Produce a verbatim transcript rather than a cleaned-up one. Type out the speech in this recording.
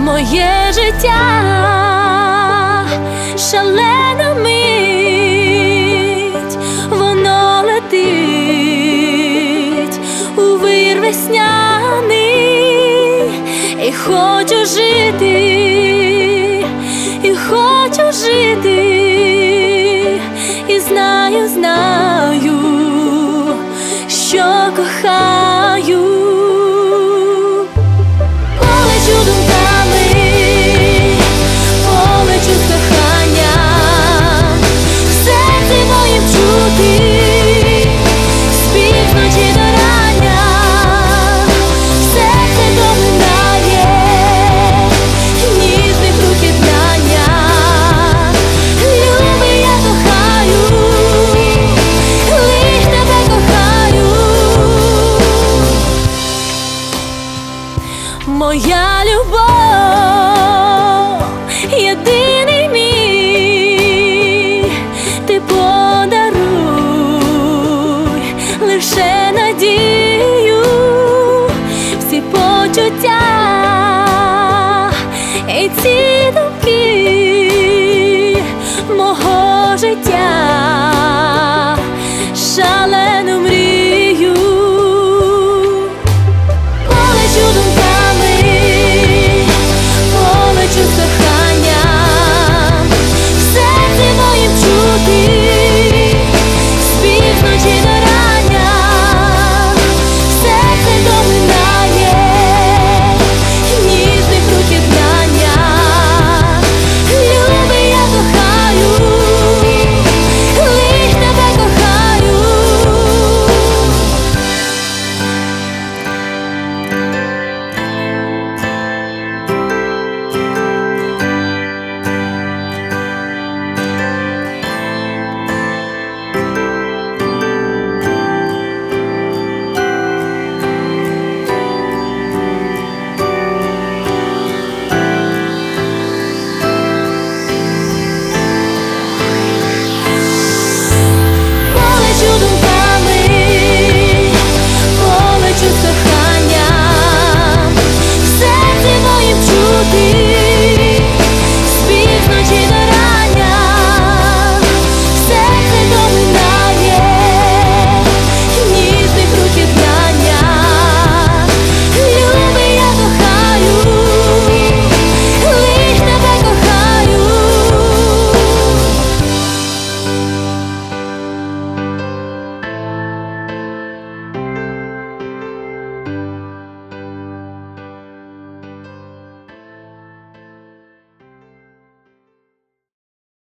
моє життя, шалена мить, воно летить у вир весняний, і хочу жити, і хочу жити, і знаю, знаю, що кохаю. Полечу думками, полечу з коханням, в серці моїм чути спів ночі до рання, серце доминає ніжних рук єднання. Любий, я кохаю, лиш тебе кохаю. Моя любов єдина.